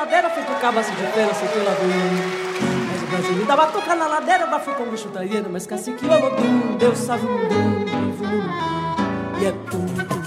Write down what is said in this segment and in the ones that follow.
ladeira, feito cabaço de feira, sei que lá vem. Mas o Brasil dá batuca na ladeira, bafo com bicho taieiro, mas cacique o Olodum, Deus sabe um dum, e é tudo.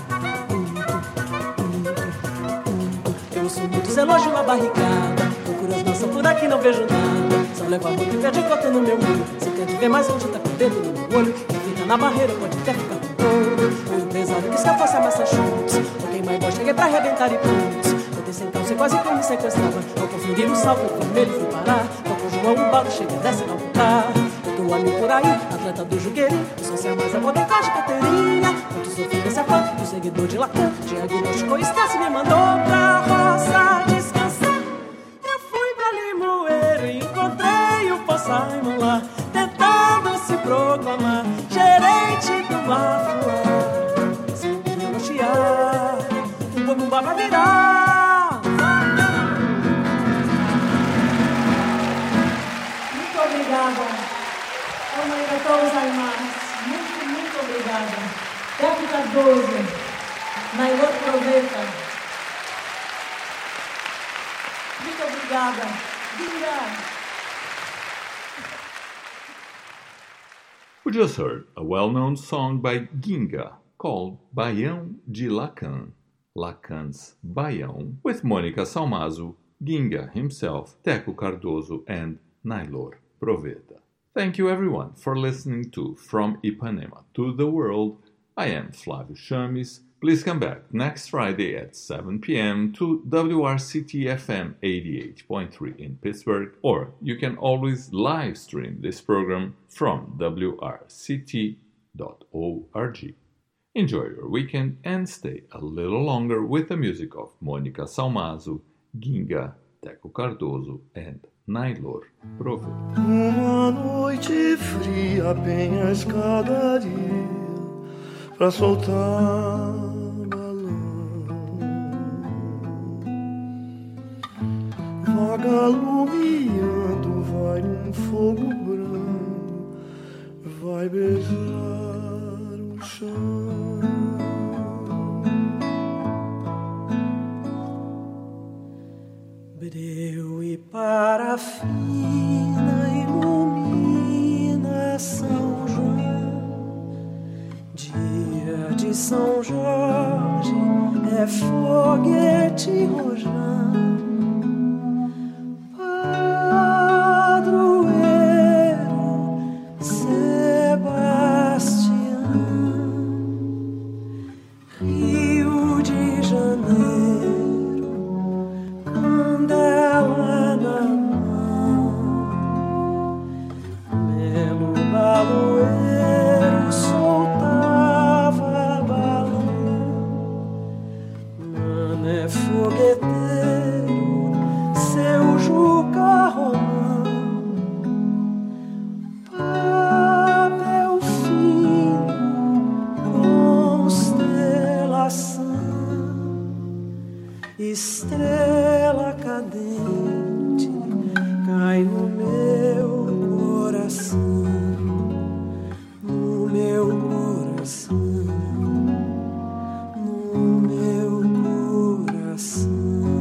Eu sou muito elogio a barricada, procuro as maçãs por aqui, não vejo nada. Só levo a mão que perde enquanto no meu olho. Se quer ver mais onde tá com o dedo no meu olho, quem fica na barreira pode até ficar com todo. Foi o pesado que escapou-se a Massachusetts, ou quem mais gosta, cheguei pra arrebentar e putz. Botei sem calça e quase que me sequestrava. Ao confundir o salto vermelho fui parar. Ao com João o balo, cheguei dessa não voltar. Tô amigo por aí, atleta do Jugueirinho, que só se a mais a modecagem Caterinha. Quanto sofri desse afã, do seguidor de Lacan, diagnosticou estresse, me mandou pra roça descansar. Eu fui pra Limoeiro e encontrei o Paul Simon lá, tentando se proclamar gerente do Mafuá. Se eu me elogiar, um bom vai virar. Muito obrigada. Muito obrigada. Teco Cardoso, Nailor Proveta. Muito obrigada. We just heard a well-known song by Ginga called Baião de Lacan, Lacan's Baião, with Mônica Salmazo, Ginga himself, Teco Cardoso, and Nailor Proveta. Thank you everyone for listening to From Ipanema to the World. I am Flávio Chames. Please come back next Friday at 7 p.m. to WRCT-FM 88.3 in Pittsburgh, or you can always live stream this program from WRCT.org. Enjoy your weekend and stay a little longer with the music of Mônica Salmazo, Ginga, Teco Cardoso, and Nailor Proveta. Uma noite fria, bem a escadaria pra soltar balão. Vagalumeando vai um fogo branco, vai beijar o chão. Breu e parafina ilumina São João. Dia de São Jorge é foguete rojão. Padroeiro Sebastião, Rio de Janeiro, candela na mão, Melo Baloeiro soltava balão, Mané fogueteiro, seu Juca Romão, papel fino, constelação, estrela cadente cai no meu coração, no meu coração, no meu coração.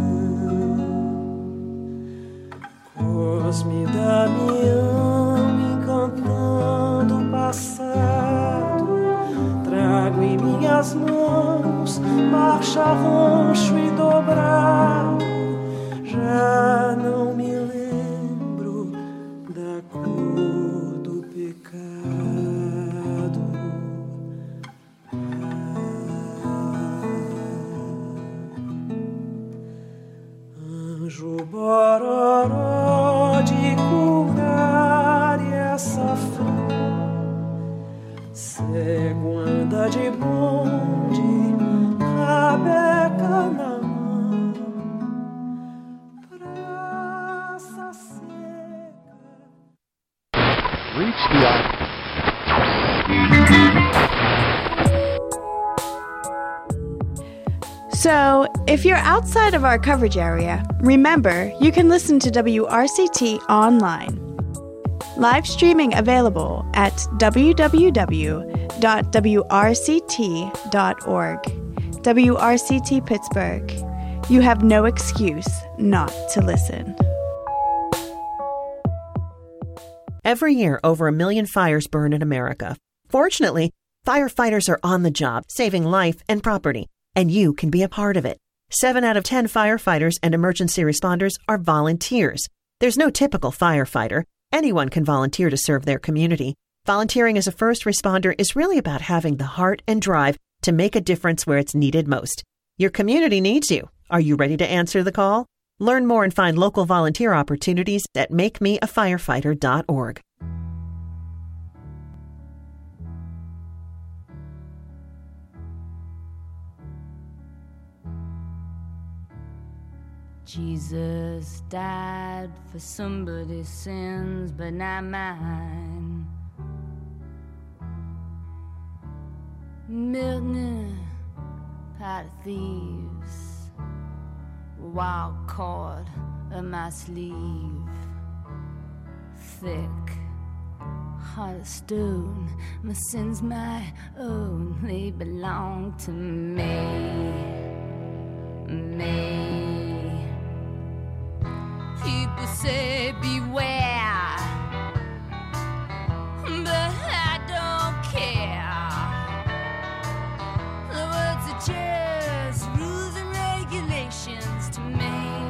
Cosme Damião encantando o passado, trago em minhas mãos marcha, rancho e dobrado. Já não me lembro da cor do pecado. Anjo bororó de curar essa flor, cego anda de bonde, rabeca na mão, praça seca. Reach the So, if you're outside of our coverage area, remember you can listen to WRCT online. Live streaming available at www.wrct.org. WRCT Pittsburgh, You have no excuse not to listen. Every year, over 1 million fires burn in America. Fortunately, firefighters are on the job, saving life and property, and you can be a part of it. 7 out of 10 firefighters and emergency responders are volunteers. There's no typical firefighter. Anyone can volunteer to serve their community. Volunteering as a first responder is really about having the heart and drive to make a difference where it's needed most. Your community needs you. Are you ready to answer the call? Learn more and find local volunteer opportunities at makemeafirefighter.org. Jesus died for somebody's sins, but not mine. Milton, pot of thieves, wild cord of my sleeve, thick heart of stone. My sins my own, they belong to me. People say beware, but I don't care. The words are just rules and regulations to me.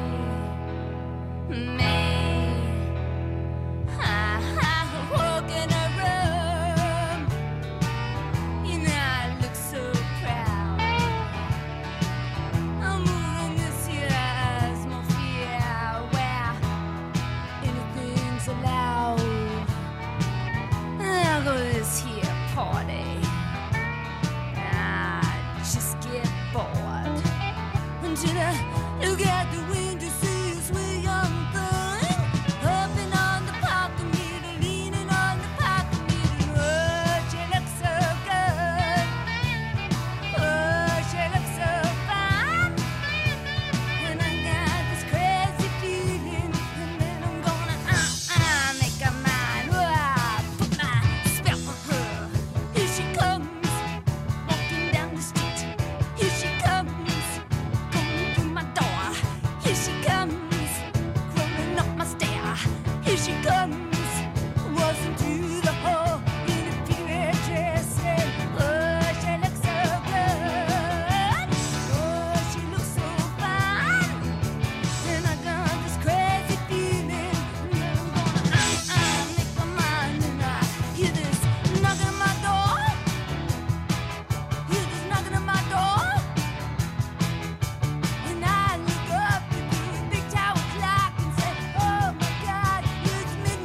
I walk in a room, you know I look so proud. I'm moving this year's mafia where anything's allowed. I'll go to this here party. I just get bored until I look out the window, see a sweet young thing hopping on the parking meter, leaning on the parking meter. Oh, she looks so good. Oh, she looks so fine. And I got this crazy feeling, and then I'm gonna make her mine. Oh, put my spell on her. Here she comes, walking down the street. Here she comes, coming through my door. Here she comes, crawling up my stair. Here she comes, waltzing through the hall in a period dress. Oh, she looks so good. Oh, she looks so fine. And I got this crazy feeling, and then I'm gonna make my mind. And I hear this knocking at my door. Hear this knocking at my door. And I look up at the big tower clock and say, oh my God, it's midnight.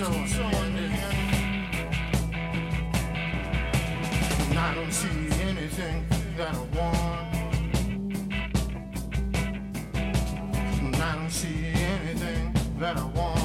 in the hand. And I don't see anything that I want. And I don't see anything that I want.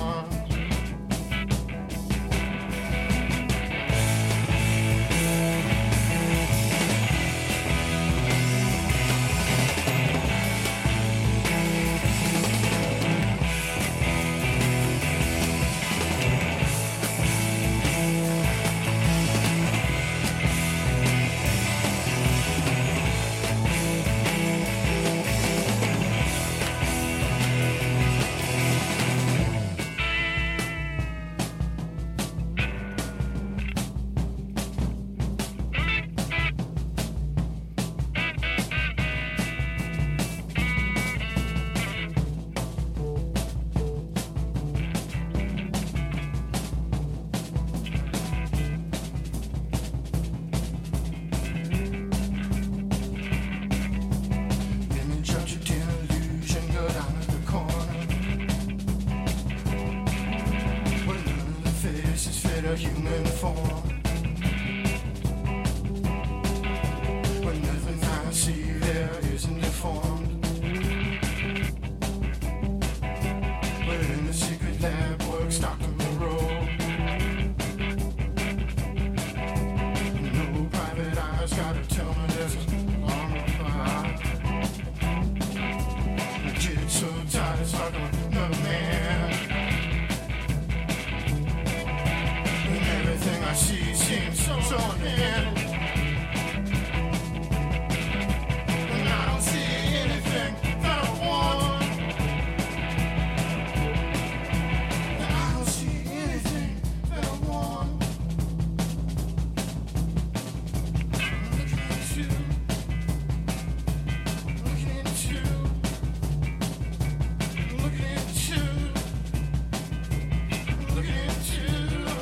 A human form. When nothing I see there isn't deformed. But in the secret lab works Dr. Moreau. No private eyes gotta tell me there's an arm of fire. The jig's so tight it's like another man. Everything I see seems so unending. And I don't see anything that I want. And I don't see anything that I want. Looking at you. Looking at you. Looking at you. Looking at you.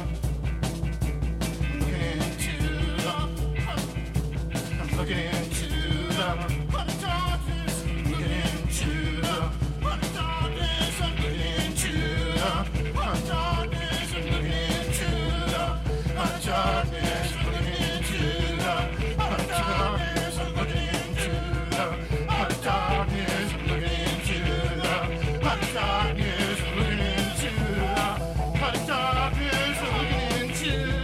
Looking into the darkness, looking into the darkness, I'm looking into the darkness, I'm looking into the darkness, looking into the darkness, I'm looking into the darkness, I'm looking into the darkness, I'm looking into the darkness, I'm looking into.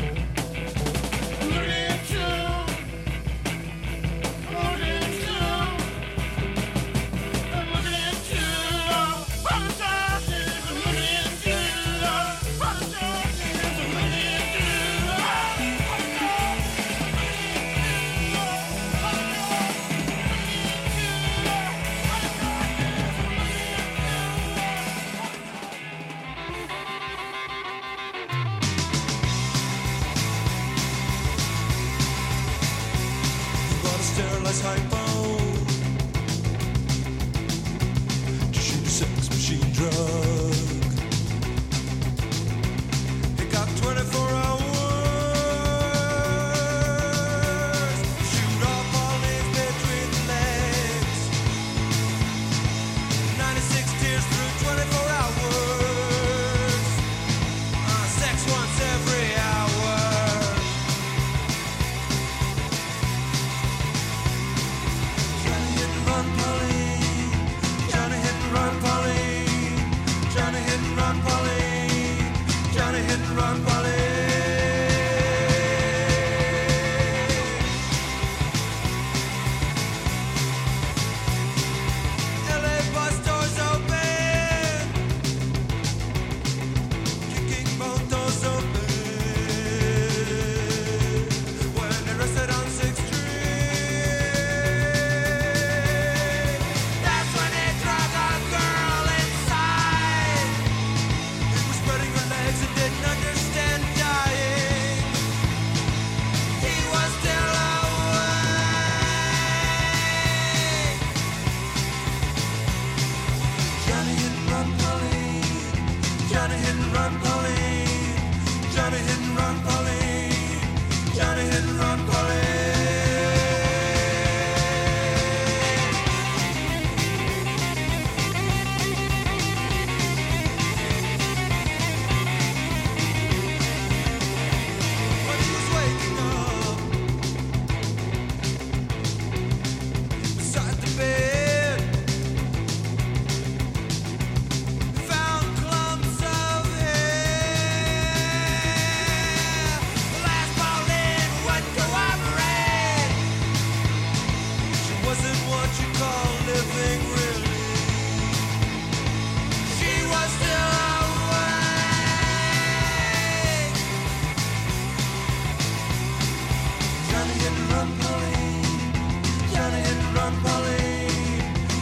Sterilized hypo to shoot a sex machine drug. It got 24 hours. Shoot off all his between the legs. 96 tears through 24 hours. Sex once every hour. Run, Polly. Johnny hit and run, Polly. Johnny hit and run, Polly. Johnny hit and run, Polly.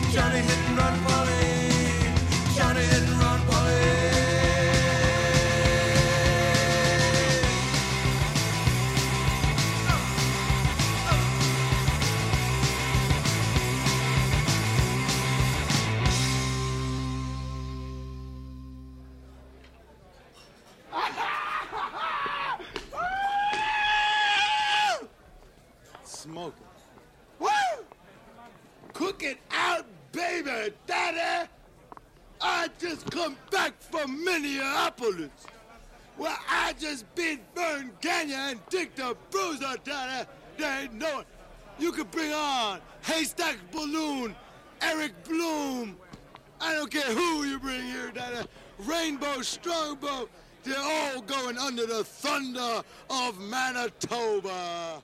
Johnny hit and run Polly. Johnny hit and run Polly. Smoking. Woo! Cook it out, baby, daddy. I just come back from Minneapolis. Well, I just beat Vern Gagne and Dick the Bruiser, daddy. They ain't know it. You could bring on Haystack Balloon, Eric Bloom. I don't care who you bring here, daddy. Rainbow Strongbow. They're all going under the thunder of Manitoba.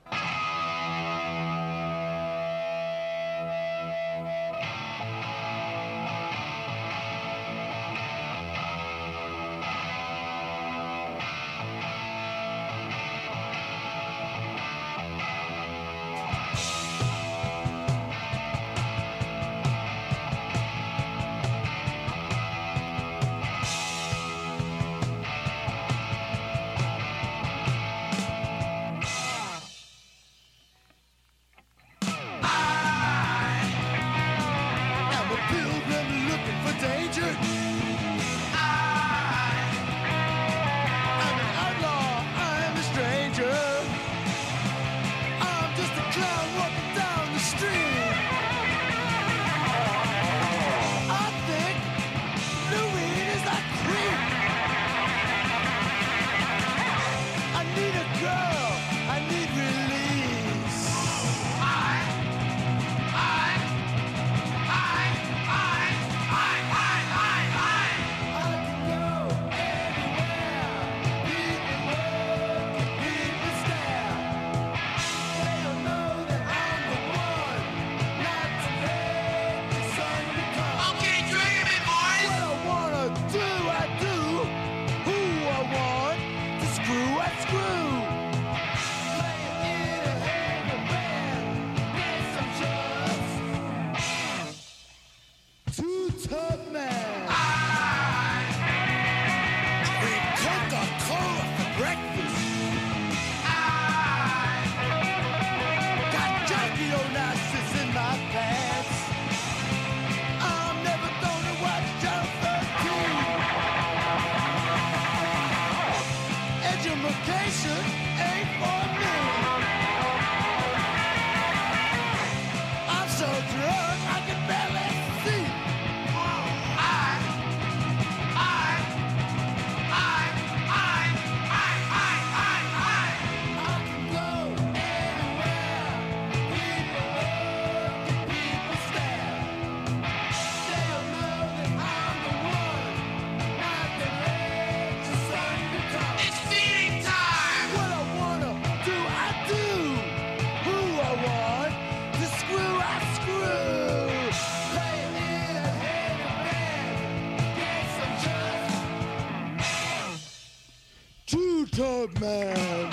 Man.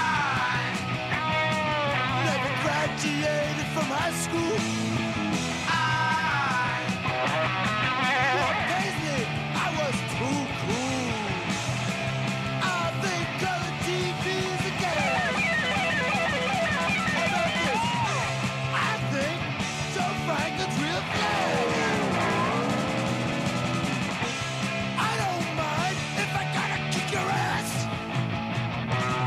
Never graduated from high school. What pays me? I was too cool. I think color TV's a game. What about this? I think Joe Franklin's real thing. I don't mind if I gotta kick your ass.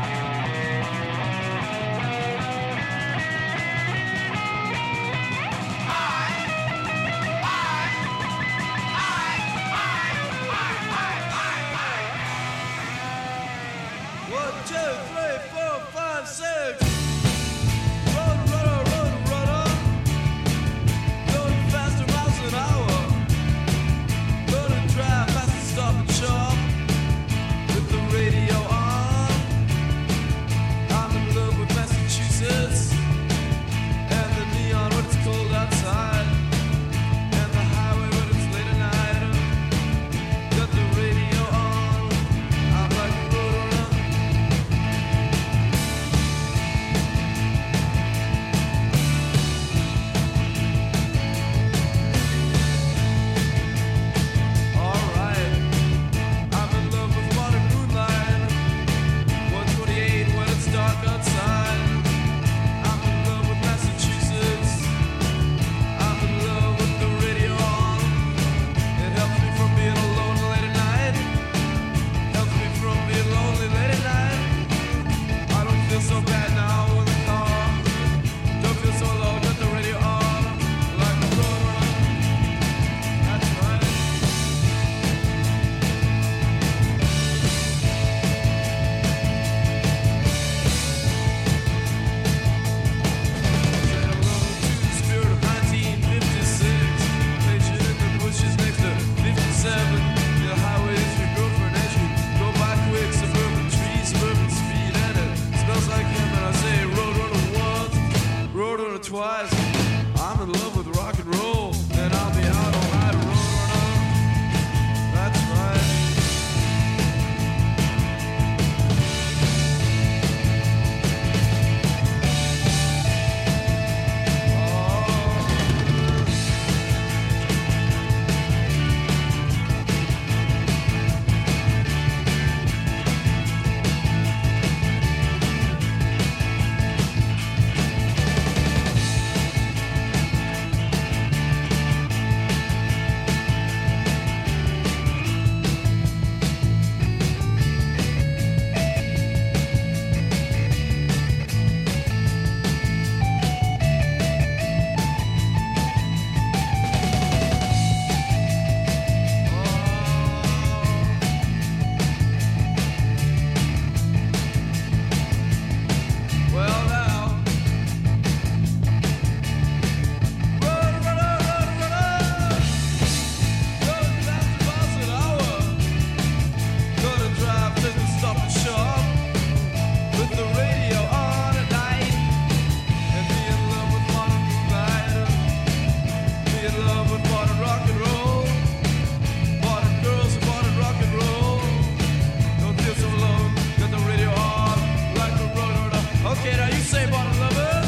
love, we bought a rock and roll. Bought it girls, we bought it rock and roll. Don't feel so alone, got the radio on, like a rotor. Okay, now you say bought it lovers.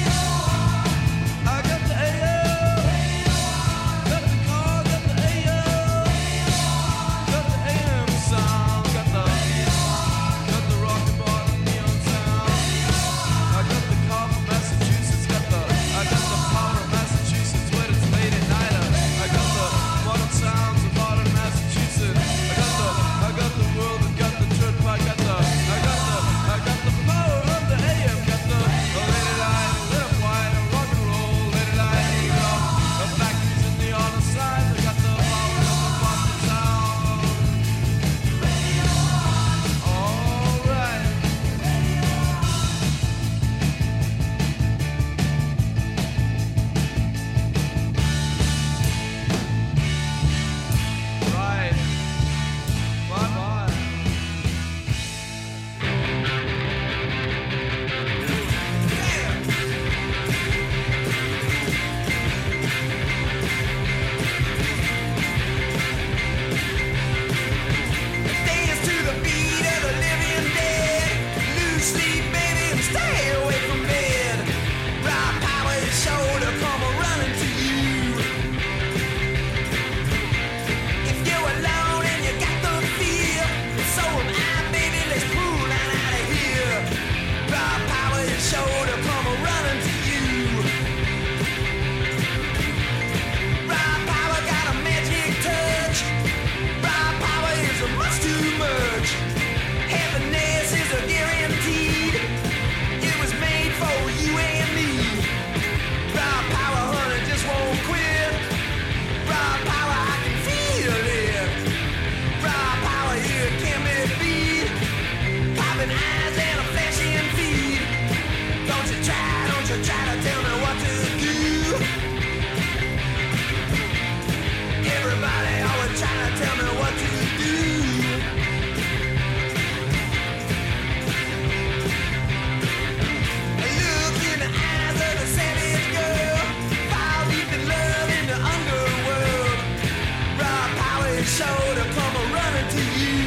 I got the AO. Got the car, got the AO. Got the AM sound, got the rock and bottom neon sound. I got the car from Massachusetts, I got the power of Massachusetts when it's late at night. I got the modern sounds of modern Massachusetts. I got the world, I got the church, I got the power of the AM. Got the lady line, left wide, rock and roll, lady line, hang off. The black keys in the other side. I got the power of the Boston sound. All right. Right. Bye-bye. Dance to the beat of the living dead. Lose sleep, baby, and stay away from bed. Raw power is sure to come running to you. If you're alone and you got the fear, so am I, baby, let's pull on out of here. Raw power is sure to come running to you. Raw power got a magic touch. Raw power is a much too much. Happiness is a guaranteed. It was made for you and me. Raw power, honey, just won't quit. Raw power, I can feel it. Raw power, here can be beat. Popping eyes and a flashing feet. Don't you try to tell me what to do. Everybody always trying to tell me what to do. Look in the eyes of the savage girl. Fall deep in love in the underworld. Raw power is sure to come running to you.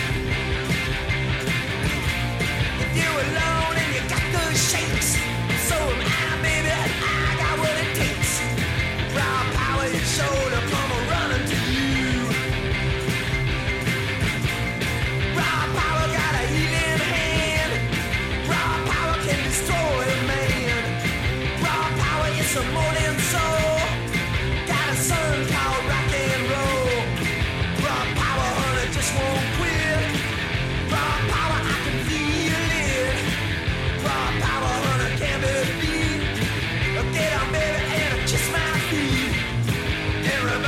If you're alone and you got the shakes, so am I, baby, and I got what it takes. Raw power is sure to come running to you. Raw power got a healing hand. Raw power can destroy a man. Raw power is a morning soul. Got a son called rock and roll. Raw power, honey, just won't quit. Raw power, I can feel it. Raw power, honey, can't be beat. Get on, baby, and kiss my feet. And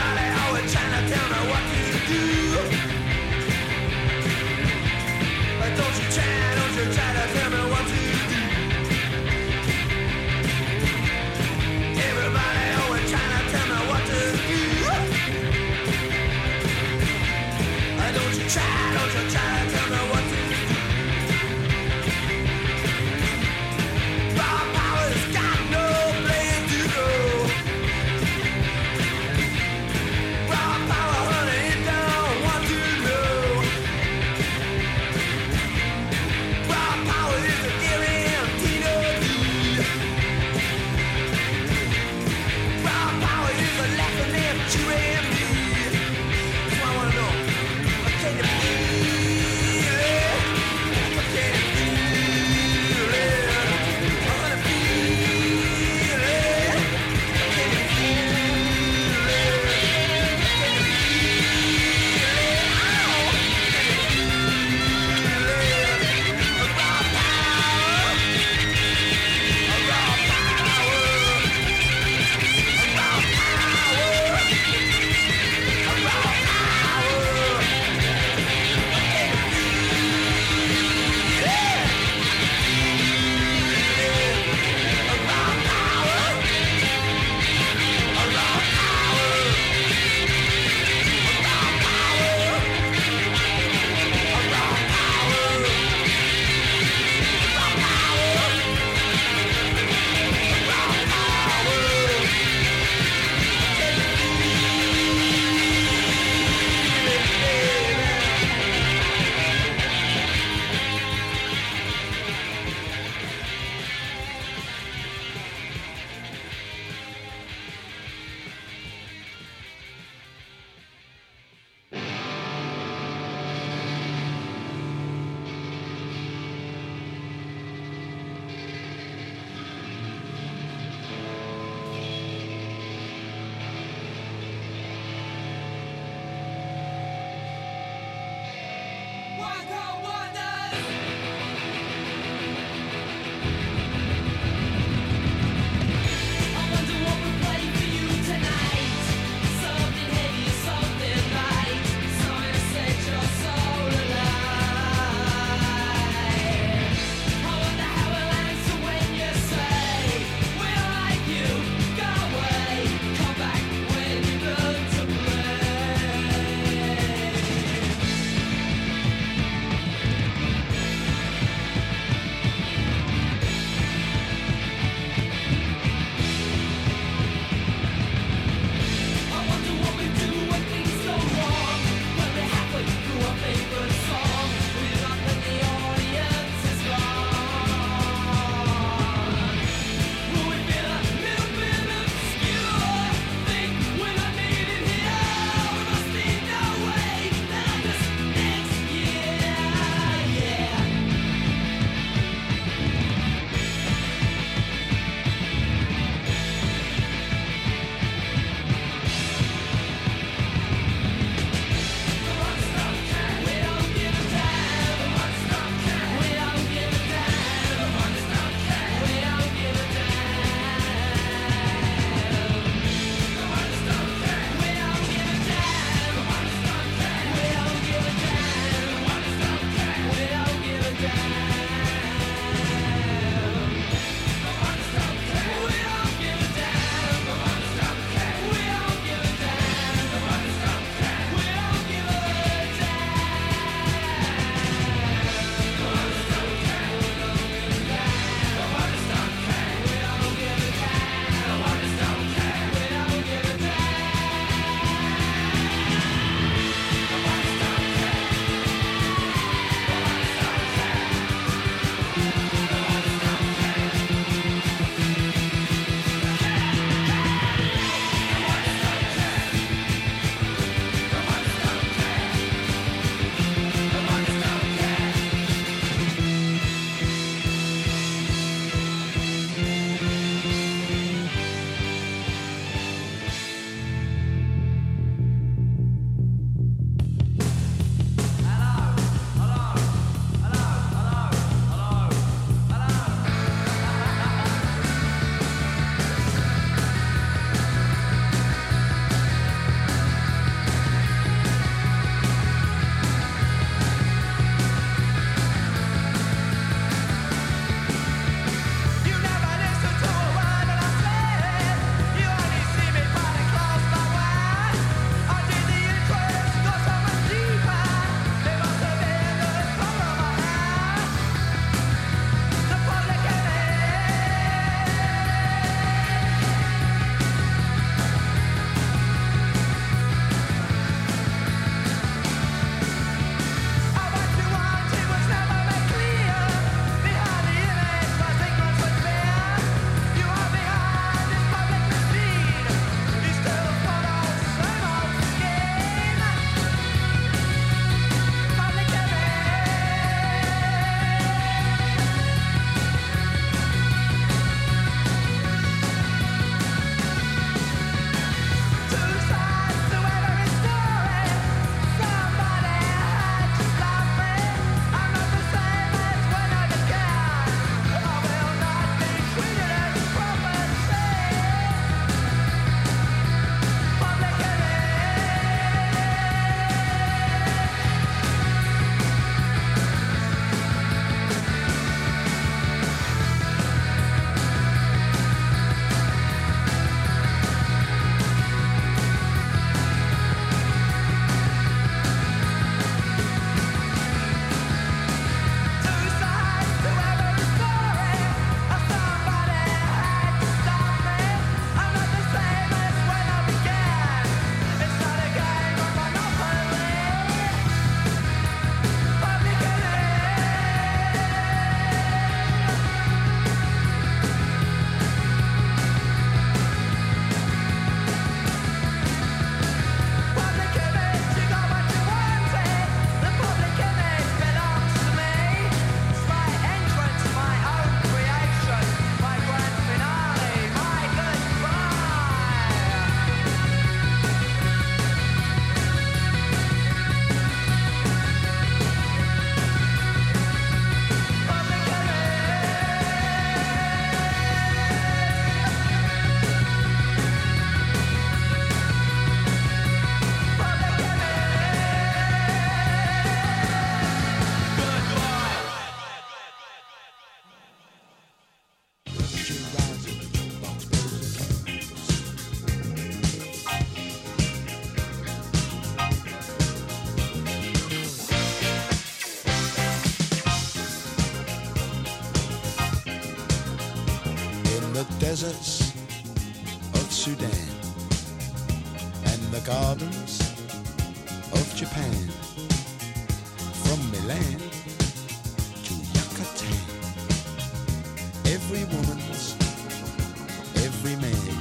deserts of Sudan and the gardens of Japan, from Milan to Yucatan. Every woman's every man.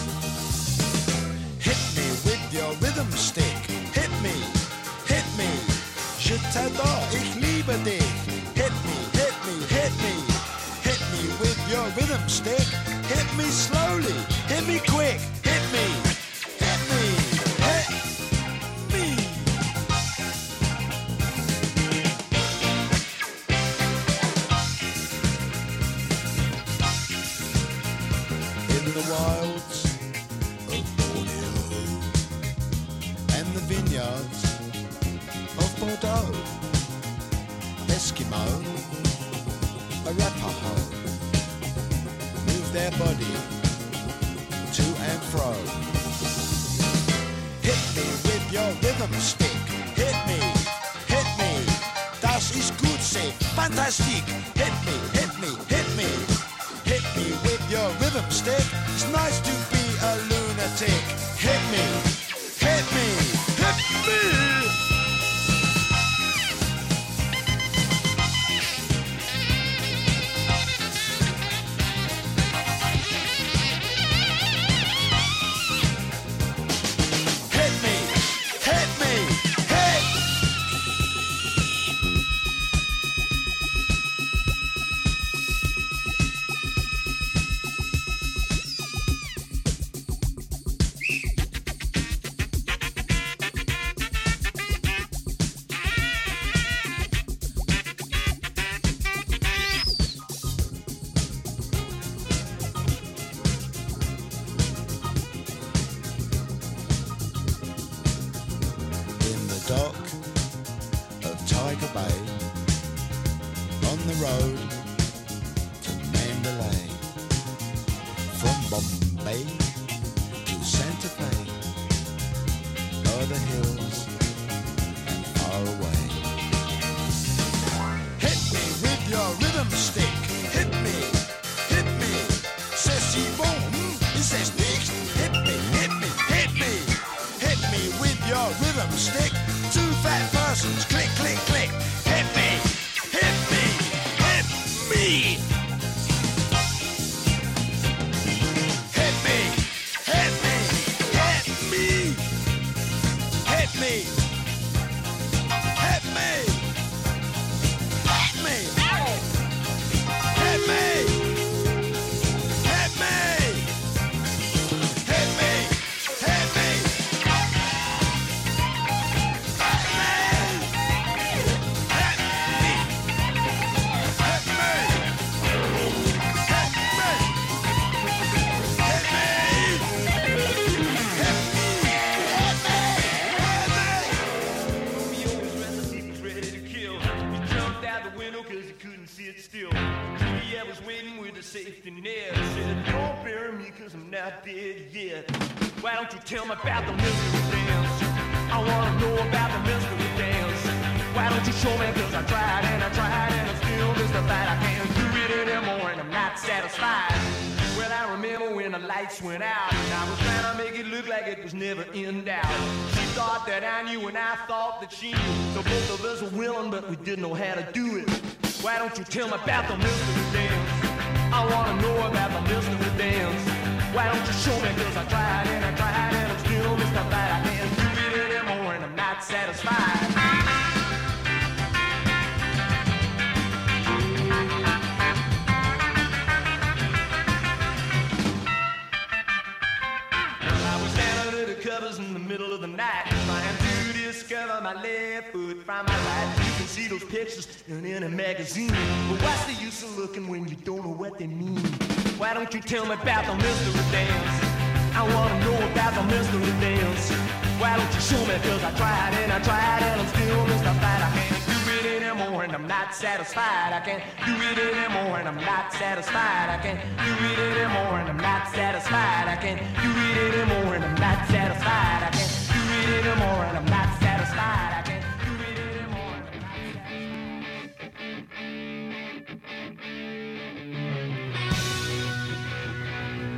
Hit me with your rhythm stick. Hit me, hit me. Je t'adore, ich liebe dich. Hit me, hit me, hit me. Hit me with your rhythm stick. Hit me slowly, hit me quick. Hit me, hit me, hit me. In the wilds of Borneo and the vineyards of Bordeaux, Eskimo, Arapaho, move their body to and fro. Hit me with your rhythm stick. Hit me, hit me. Das ist gut, say fantastic. Hit me, hit me, hit me. Hit me with your rhythm stick. It's nice to be a lunatic. Hit me, hit me, hit me. Dock of Tiger Bay, on the road to Mandalay, from Bombay to Santa Fe, o'er the hills and far away. Hit me with your rhythm stick. Hit me, c'est si bon, c'est nicht. Hit me, hit me, hit me. Hit me with your rhythm stick. Two fat persons, click, click, click. Hit me, hit me, hit me. Hit me, hit me, hit me. Hit me, hit me, hit me. Hit me, hit me, hit me, hit me. Safety net said, don't bury me cause I'm not dead yet. Why don't you tell me about the mystery dance? I wanna know about the mystery dance. Why don't you show me cause I tried and I tried and I'm still mystified. I can't do it anymore and I'm not satisfied. Well, I remember when the lights went out and I was trying to make it look like it was never in doubt. She thought that I knew and I thought that she knew. So both of us were willing but we didn't know how to do it. Why don't you tell me about the mystery dance? I wanna know about the mystery dance. Why don't you show me cause I tried and I'm still mystified. I can't do it anymore and I'm not satisfied. I was down under the covers in the middle of the night, trying to discover my left foot from my right. You can see those pictures in a magazine, but what's the use of looking when you don't know what they mean? Why don't you tell me about the mystery dance? I wanna know about the mystery dance. Why don't you show me cause I tried and I'm still mystified. I can't do it anymore and I'm not satisfied. I can't do it anymore and I'm not satisfied. I can't do it anymore and I'm not satisfied. I can't do it anymore and I'm not satisfied. I can't do it anymore and I'm not satisfied. I can't do it anymore and I'm not satisfied.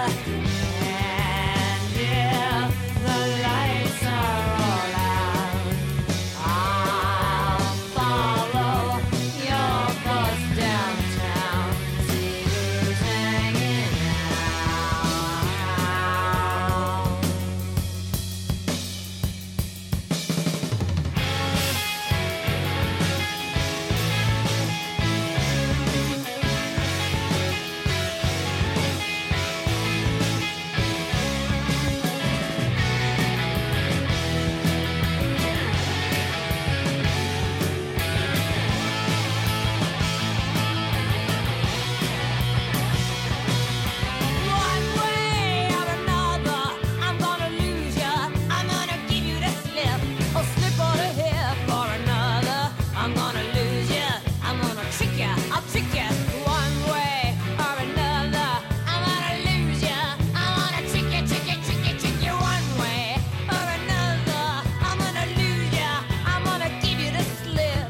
And yeah, the lights are all out. I'll follow your bus downtown, see who's hanging out. One way or another, I'm gonna lose ya. I'm gonna give you the slip, or slip on the hip or another. I'm gonna lose ya. I'm gonna trick ya. I'll trick ya. One way or another, I'm gonna lose ya. I'm gonna trick ya, trick ya, trick ya, trick ya. One way or another, I'm gonna lose ya. I'm gonna give you the slip.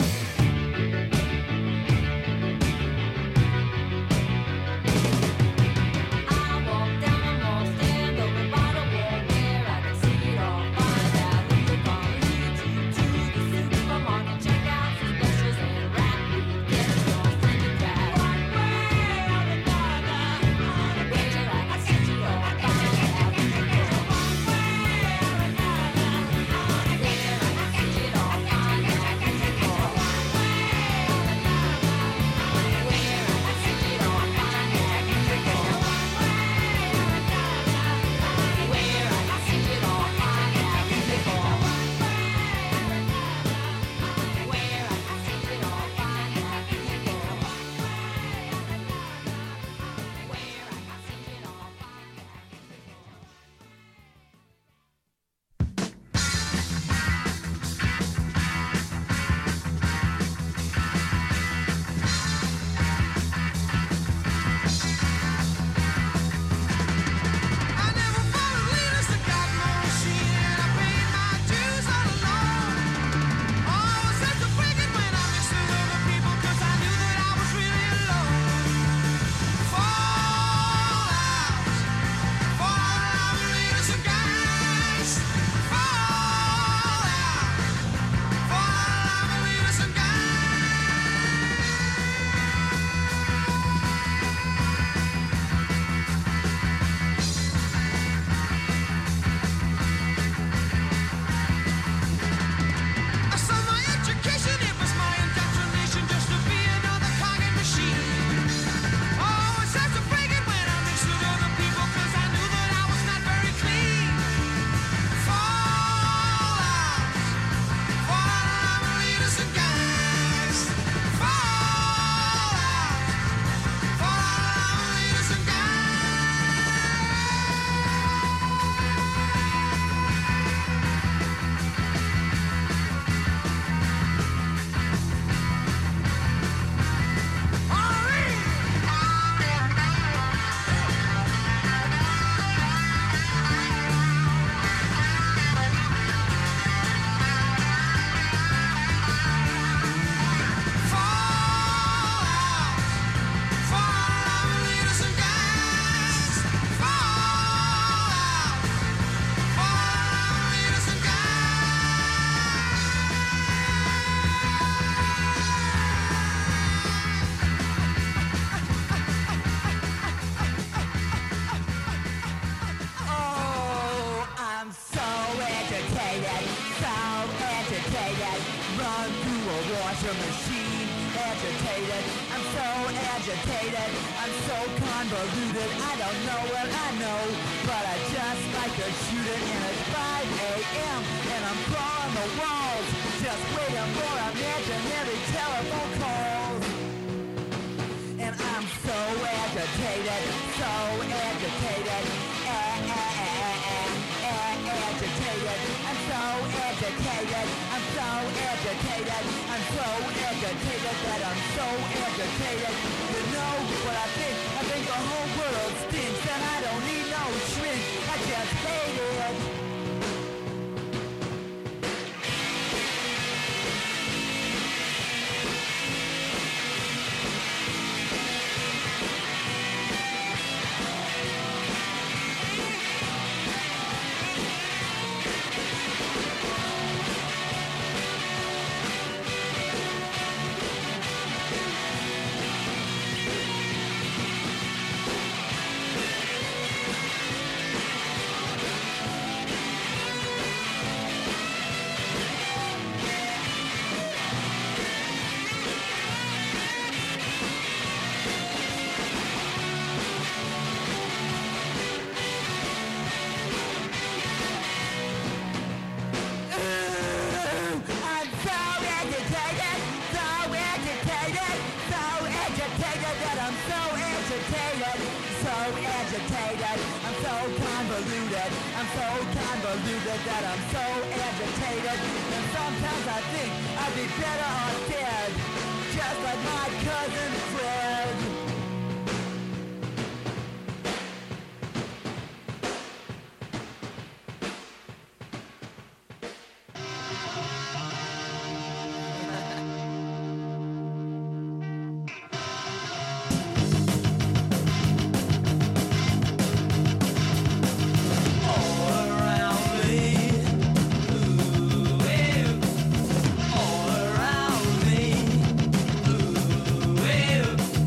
I walk down the mall, stand over by the wall where I can see it all. Find out who you're gonna lead you to the supermarket. Check out some specials and rap. Get lost in the crowd. One way or another, on a picture I can see it all. Find out who you're gonna. One way or another, on a picture I can see it all. Find out who you're gonna. One way or another, where I can see it all. Find out who you're gonna. Where I can see it all, find out who they are. Where I can see it all, find out who they are. Where I can see it all, find out who they are. I never followed leaders that got more machine, and I paid my dues all alone. Oh, I was such a wicked when I mixed with other people, 'cause I knew that I was really alone. Fall out leaders and guys. Fall out leaders and guys. I saw my education, it was my indoctrination just to be another cog in machine. Oh, it's such a break it when I mixed with other people, 'cause I knew that I was not very clean. Fall out leaders and guys. Fall out leaders and guys. Oh, I'm so agitated, run through a washing machine, agitated, I'm so agitated, I'm so convoluted, I don't know what I know, but I just like to shoot it, and it's 5 a.m., and I'm crawling the walls, just waiting for imaginary telephone calls. And I'm so agitated, agitated, agitated. I'm so agitated, I'm so agitated, I'm so agitated that I'm so agitated. You know what I think the whole world stinks, and I don't need no shrink, I just hate it. so agitated, I'm so convoluted, I'm so convoluted that I'm so agitated. And sometimes I think I'd be better off dead, just like my cousin Fred. All around me, ooh,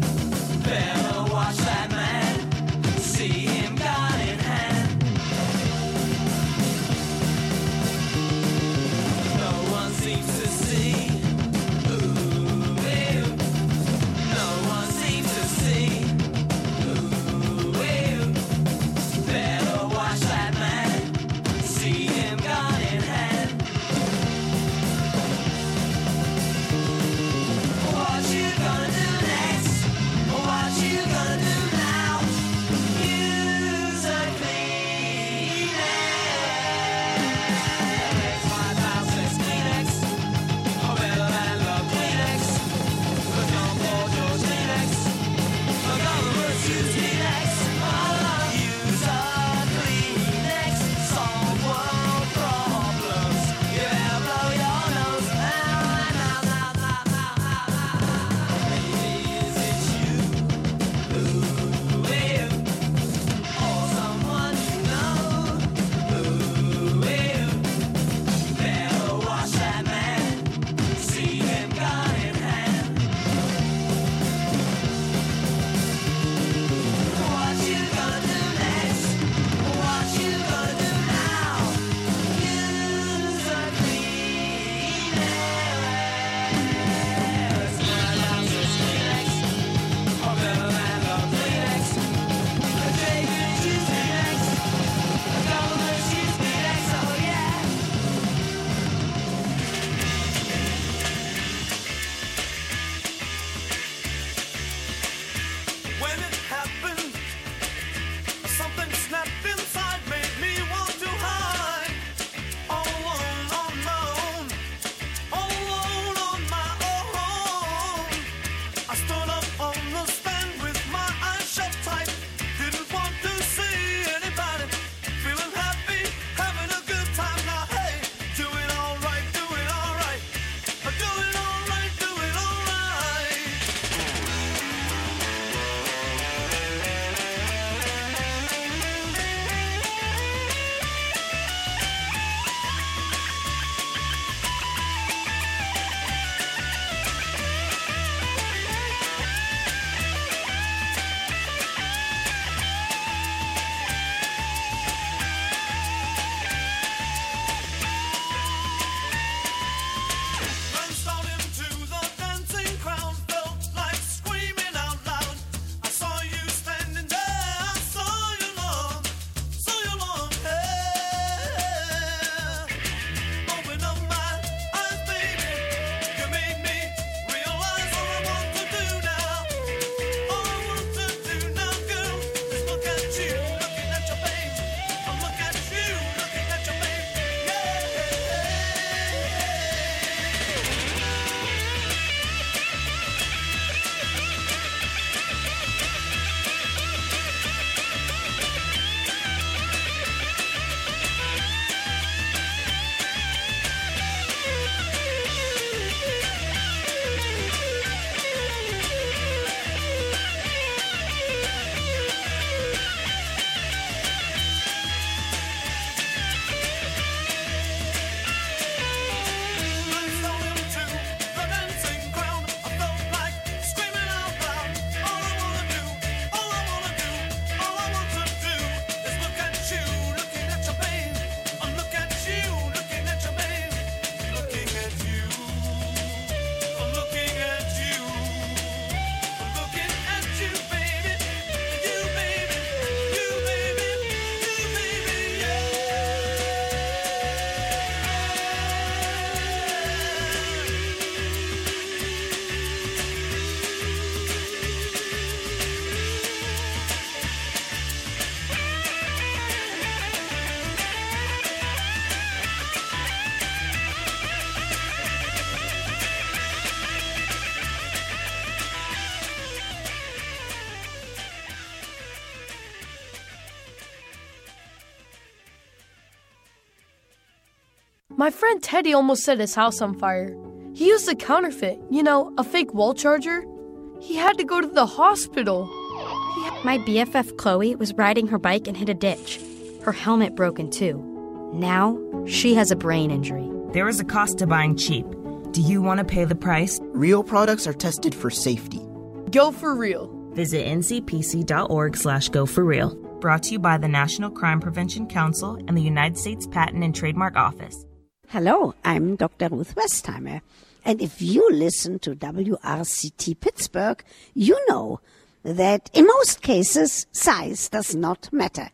My friend Teddy almost set his house on fire. He used a counterfeit, a fake wall charger. He had to go to the hospital. My BFF Chloe was riding her bike and hit a ditch. Her helmet broken too. Now, she has a brain injury. There is a cost to buying cheap. Do you want to pay the price? Real products are tested for safety. Go for real. Visit ncpc.org/go-for-real. Brought to you by the National Crime Prevention Council and the United States Patent and Trademark Office. Hello, I'm Dr. Ruth Westheimer. And if you listen to WRCT Pittsburgh, you know that in most cases, size does not matter.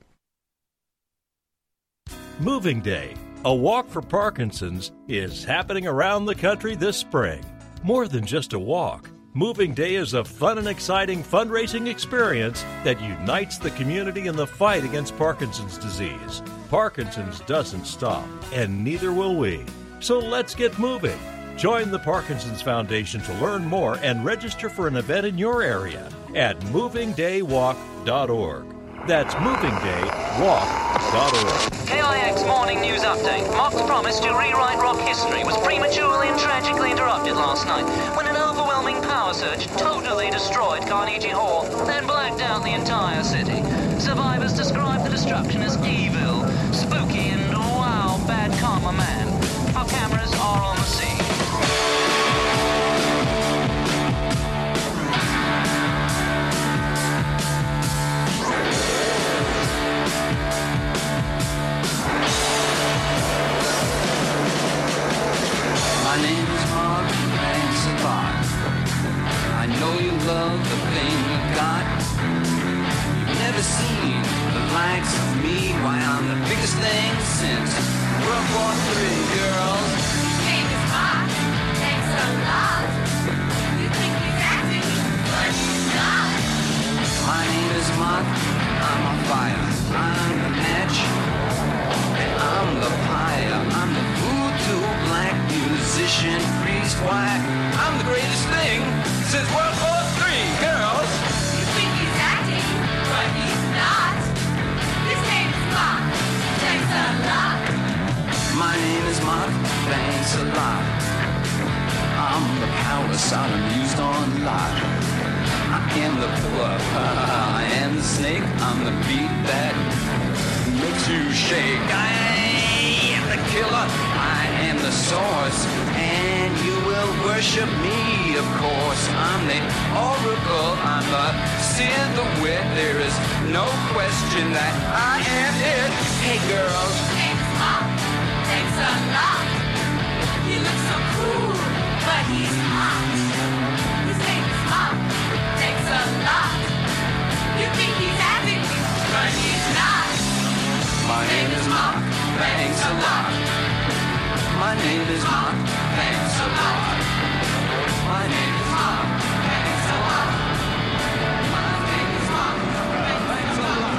Moving Day, a walk for Parkinson's, is happening around the country this spring. More than just a walk, Moving Day is a fun and exciting fundraising experience that unites the community in the fight against Parkinson's disease. Parkinson's doesn't stop, and neither will we. So let's get moving. Join the Parkinson's Foundation to learn more and register for an event in your area at movingdaywalk.org. That's movingdaywalk.org. KIX Morning News Update. Mark's promise to rewrite rock history was prematurely and tragically interrupted last night when an overwhelming power surge totally destroyed Carnegie Hall, then blacked out the entire city. Survivors describe the destruction as evil, spooky, and wow, bad karma man. Our cameras are on the scene. My name is Mark, thanks a lot. I know you love the thing you've got. You've never seen the likes of me. Why, I'm the biggest thing since World War III, girls. His name is Mark, thanks a lot. You think he's acting, but he's not. My name is Mark, I'm on fire. I'm the match, and I'm the pyre. I'm the voodoo black musician priest. Why, I'm the greatest thing since World War III, girls. You think he's acting, but he's not. His name is Mark, thanks a lot. My name is Mark, thanks a lot. I'm the power Sodom used on Lot. I am the pillar, I am the snake. I'm the beat that makes you shake. I am the killer, I am the source, and you will worship me, of course. I'm the oracle, I'm the seer, the wit. There is no question that I am it. Hey girls. His name is Mark, thanks a lot. He looks so cool, but he's hot. His name is Mark, thanks a lot. You think he's acting, but he's not. My name is Mark, thanks a lot. My name is Mark, thanks a lot. My name is Mark, thanks a lot. My name is Mark, thanks a lot.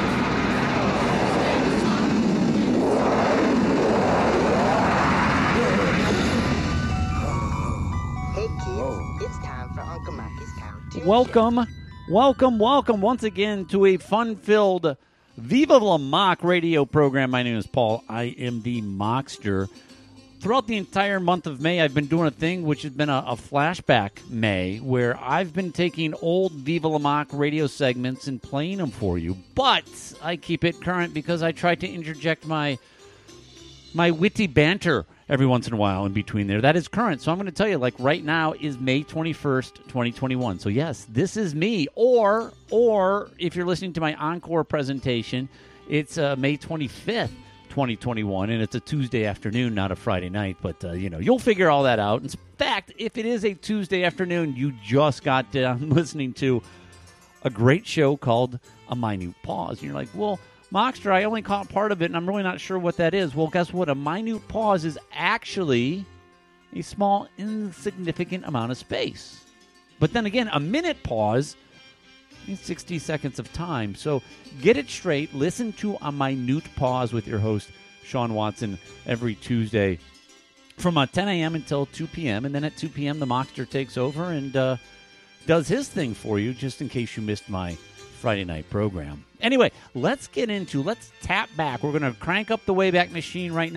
Hey kids, it's time for Uncle Mikey's Cartoon Welcome once again to a fun-filled Viva La Mock radio program. My name is Paul. I am the Mockster. Throughout the entire month of May, I've been doing a thing which has been a flashback May, where I've been taking old Viva La Mock radio segments and playing them for you. But I keep it current because I try to interject my witty banter every once in a while in between there. That is current. So I'm going to tell you, like right now is May 21st, 2021. So yes, this is me. Or if you're listening to my encore presentation, it's May 25th, 2021, and it's a Tuesday afternoon, not a Friday night. But, you'll figure all that out. In fact, if it is a Tuesday afternoon, you just got done listening to a great show called A Minute Pause. And you're like, well, Mockster, I only caught part of it, and I'm really not sure what that is. Well, guess what? A minute pause is actually a small, insignificant amount of space. But then again, a minute pause is 60 seconds of time. So get it straight. Listen to A Minute Pause with your host, Sean Watson, every Tuesday from 10 a.m. until 2 p.m. And then at 2 p.m., the Mockster takes over and does his thing for you, just in case you missed my Friday night program. Anyway, let's tap back. We're going to crank up the Wayback Machine right now.